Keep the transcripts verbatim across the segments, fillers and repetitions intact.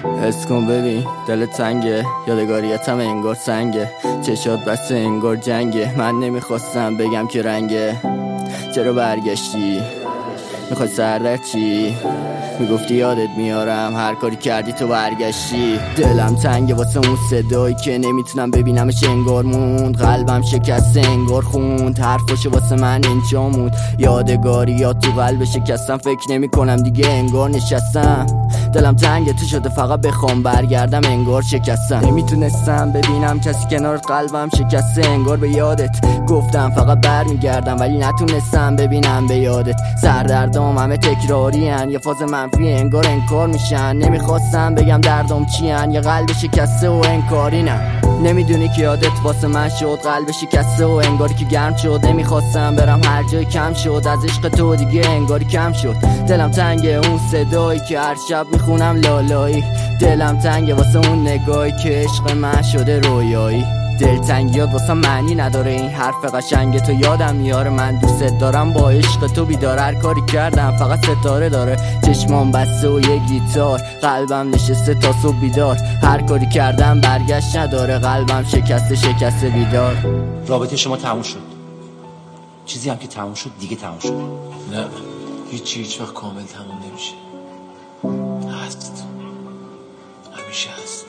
حس کن ببین دل تنگه، یادگاریتم انگار سنگه، چشات بسته انگار جنگه. من نمیخواستم بگم که رنگه، چرا برگشتی؟ میخوای سردر چی؟ میگفتی یادت میارم، هر کاری کردی تو برگشتی. دلم تنگه واسه اون صدایی که نمیتونم ببینمش، انگار موند قلبم شکسته انگار خوند، حرفاش واسه من اینجا موند. یادگاریات تو قلب شکستم، فکر نمی کنم دیگه انگار نشستم. دلم تنگه تو شده فقط بخوام برگردم انگار شکستم. نمیتونستم ببینم کسی کنار قلبم شکسته، انگار به یادت گفتم فقط برمیگردم ولی نتونستم ببینم به یادت. سردردام همه تکراری ان، یه فاز منفی انگار انکار میشن. نمیخواستم بگم دردم چی ان، یه قلب شکسته و انکاری نه. نمیدونی که یادت واسه من شد، قلب شکسته و انگاری که گرم شد. نمیخواستم برم هر جای کم شد، از عشق تو دیگه انگاری کم شد. دلم تنگه اون صدایی که هر شب میخونم لالایی، دلم تنگه واسه اون نگاهی که عشق من شده رویایی. دلتنگیات واسه معنی نداره، این حرف قشنگ تو یادم میاره. من دوست دارم با عشق تو بیدار، هر کاری کردم فقط ستاره داره. چشمام بسته و یه گیتار، قلبم نشسته تا صبح بیدار. هر کاری کردم برگشت نداره، قلبم شکسته شکسته بیدار. رابطه شما تموم شد، چیزی هم که تموم شد دیگه تموم شد. نه هیچی هیچ وقت کامل تموم نمیشه، هست، همیشه هست.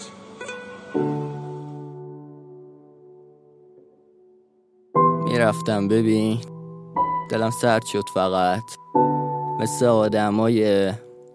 میرفتم ببین دلم سرد شد فقط، مثل آدمای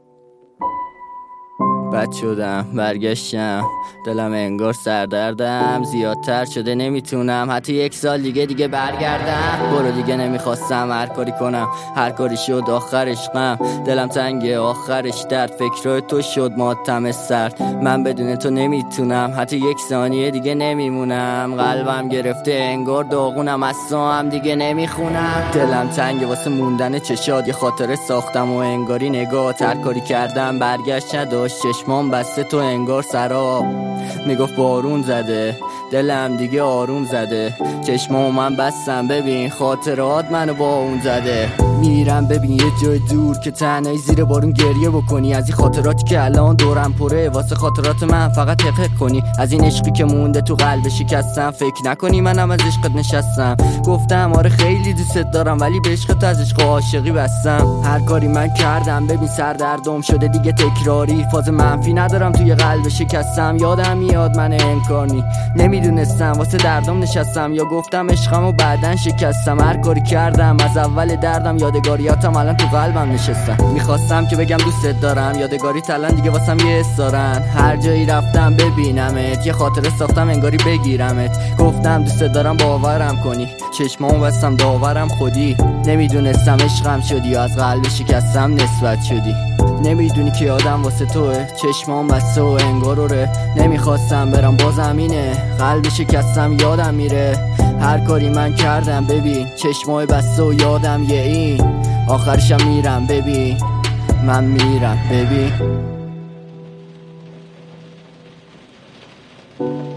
بد شدم برگشتم. دلم انگار سردردم زیادتر شده، نمیتونم حتی یک سال دیگه دیگه برگردم. برو دیگه نمیخواستم هر کاری کنم، هر کاری شد آخرش غم. دلم تنگه آخرش درد، فکرای تو شد ماتم سرد. من بدون تو نمیتونم حتی یک ثانیه دیگه نمیمونم. قلبم گرفته انگار داغونم، اصلا هم دیگه نمیخونم. دلم تنگه واسه موندن چشاد، یه خاطره ساختم و انگاری نگاه هر کاری کردم برگشت نداشت. چشمام بسته تو انگار سراب، میگفت بارون زده. دلم دیگه آروم زده، چشمام من بستم ببین خاطرات منو با اون زده. میرم ببین یه جای دور که تنهایی زیر بارون گریه بکنی، از این خاطراتی که الان دورم پره. واسه خاطرات من فقط حقیق کنی، از این عشقی که مونده تو قلب شکستم. فکر نکنی منم از عشقت نشستم، گفتم آره خیلی دوست دارم ولی به عشق تو از عشق و عاشقی بستم. هر کاری من کردم ببین سردردم شده دیگه تکراری، فاز منفی ندارم توی قلب شکستم. یادم میاد من انکارنی، نمیدونستم واسه دردم نشستم یا گفتم عشقم و بعدن شکستم. هر کاری کردم از اول دردم، یادگاریاتم الان تو قلبم نشستن. میخواستم که بگم دوست دارم، یادگاری الان دیگه واسم یه حس دارن. هر جایی رفتم ببینمت، یه خاطره ساختم انگاری بگیرمت. گفتم دوست دارم باورم کنی، چشمامو بستم داورم خودی. نمیدونستم عشقم شدی یا از قلب شکستم نسبت شدی. نمیدونی که آدم واسه توه، چشمام بسته و انگاروره. نمیخواستم برم با زمینه، قلب شکستم یادم میره. هر کاری من کردم ببین چشمای بسته و یادم یه این. آخرشم میرم ببین، من میرم ببین.